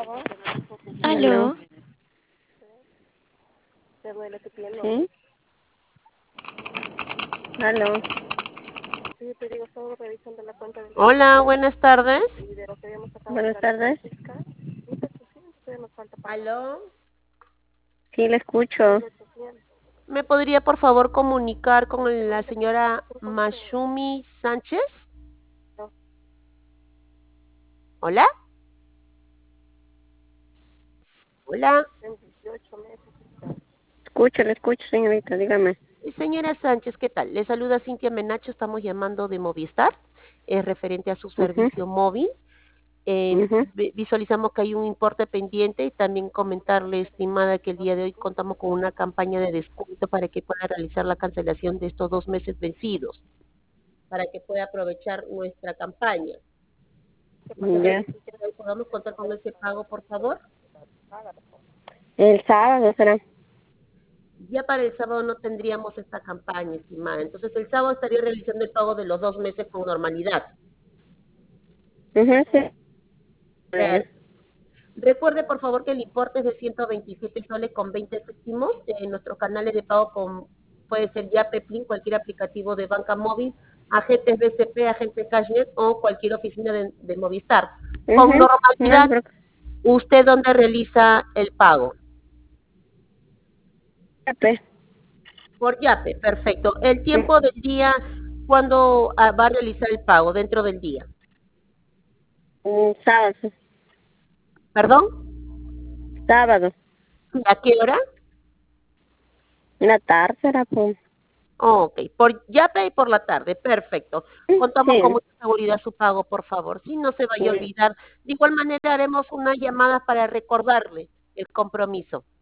Aló. Aló. Sí. Aló. Hola, buenas tardes. Buenas tardes. Aló. Sí, le escucho. ¿Me podría por favor comunicar con la señora Mashumi Sánchez? Hola. Hola. Le escucho, señorita, dígame. Señora Sánchez, ¿qué tal? Le saluda Cintia Menacho, estamos llamando de Movistar, es referente a su Mhm, servicio móvil. mhm. Visualizamos que hay un importe pendiente y también comentarle, estimada, que el día de hoy contamos con una campaña de descuento para que pueda realizar la cancelación de estos 2 meses vencidos, para que pueda aprovechar nuestra campaña. ¿Te Ya. parece que hoy podamos contar con ese pago, por favor? El sábado será. Ya para el sábado no tendríamos esta campaña, estimada. Entonces el sábado estaría realizando el pago de los 2 meses con normalidad. Mhm, sí. Per- Recuerde, por favor, que el importe es de 127 soles con 20 céntimos. En nuestros canales de pago puede ser Yape, Plin, cualquier aplicativo de banca móvil, agentes BCP, agente Cashnet o cualquier oficina de Movistar. Con Mhm. No se normalidad, preocupe. ¿usted dónde realiza el pago? Por Yape, perfecto. El tiempo del día, ¿cuándo va a realizar el pago? Dentro del día. Sábado. ¿Perdón? Sábado. ¿Sí? ¿A qué hora? En la tarde será, pues. Ok, por Yape y por la tarde, perfecto. Contamos con Sí. mucha seguridad su pago, por favor. Si no se vaya a olvidar. De igual manera, haremos unas llamadas para recordarle el compromiso.